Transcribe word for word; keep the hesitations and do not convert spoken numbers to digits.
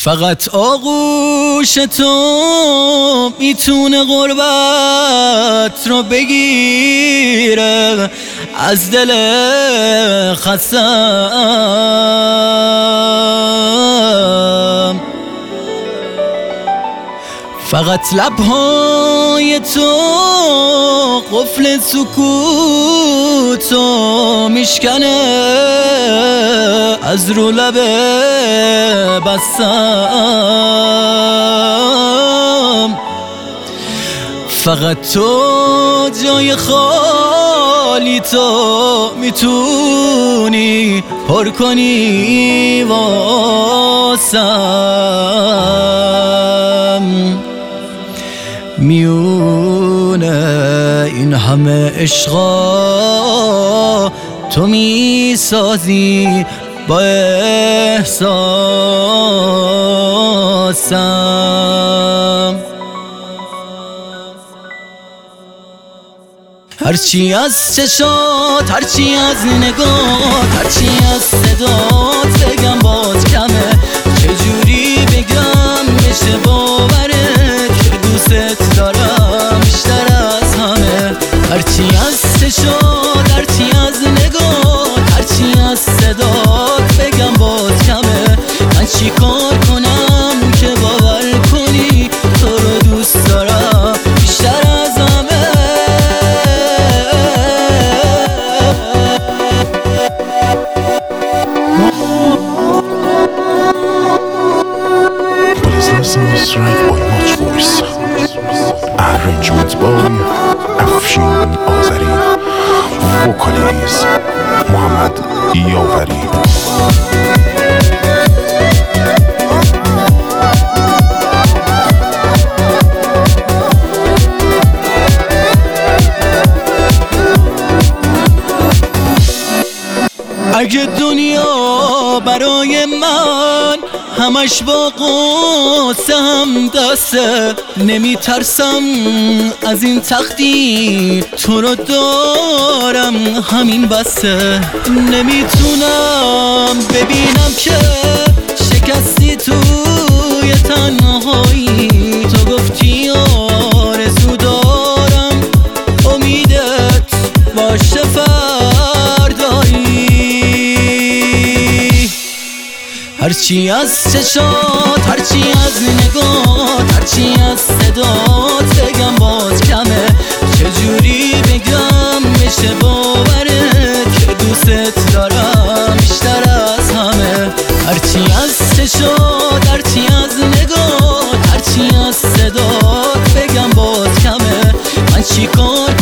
فقط آغوش تو میتونه غربت رو بگیره از دل خستم. فقط لبهای تو قفل سکوتو میشکنه از رو لب بستم. فقط تو جای خالی تو میتونی پر کنی واسم. میونه این همه عشقا تو میسازی با احساسم. هرچی از چشات، هرچی از نگات، هرچی از صدات بگم باز کمه. چجوری بگم بشه باورت که دوست دارم بیشتر از همه. هرچی از چشات، هرچی از نگات، هرچی از صدات بگم باز کمه. من چی کار کنم که باور کنی تو رو دوست دارم بیشتر از همه. Lessons right by much voice. Arrangement by Afshin Azari. Vocalize Muhammad Yavari. اگه دنیا برای من همش با قصه هم دسته، نمیترسم از این تقدیر تو رو دارم همین بسه. نمیتونم ببینم که شکستی توی تنهایی. تو گفتی آرزو دارم امیدت باشه فردایی. هرچی از چشات، هرچی از نگات، هرچی از صدات بگم باز کمه. چجوری بگم بشه باورت که دوست دارم بیشتر از همه. هرچی از چشات، هرچی از نگات، هرچی از صدات بگم باز کمه. من چی کار